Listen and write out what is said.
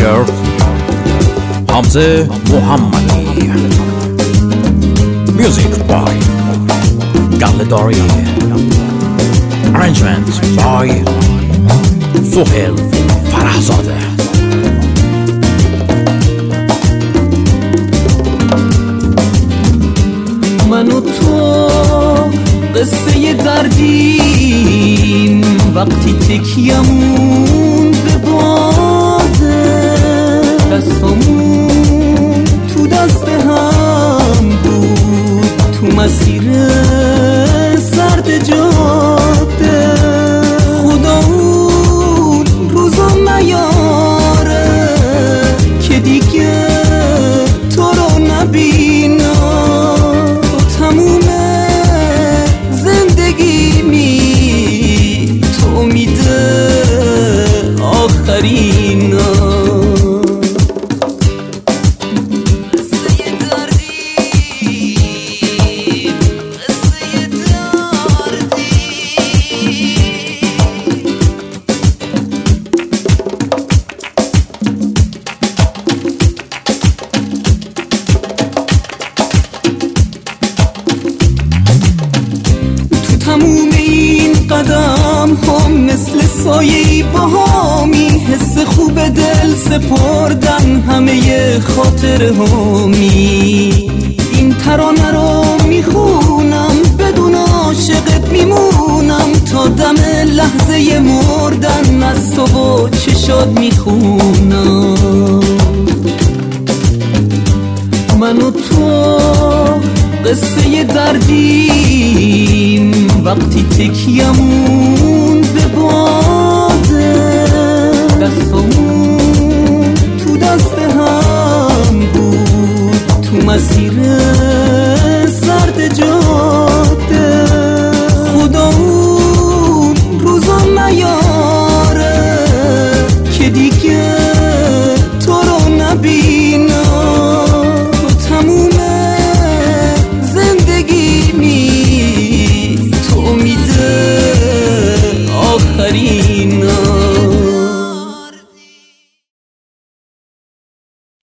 Arranger Hamze Mohammadi. Music by Galledari. Arrangement by Sohail Farahzadeh. من و تو قصه دردیم وقتی تکیمون به باده، دستامون تو دست هم بود تو مسیر سرد جاده. خدا اون روزا نیاره که دیگه تو رو نبینم. تموم زندگی می تو میده آخرین تموم این قدم هم مثل سایه‌ای باهامی، حس خوب دل سپردن همه خاطره هامی. این ترانه رو میخونم بدون عاشقت میمونم تا دم لحظه مردن از تو با چشات میخونم. من و تو قصه دردیم وقتی تکیمون به باده، دستامون تو دست هم بود تو مسیر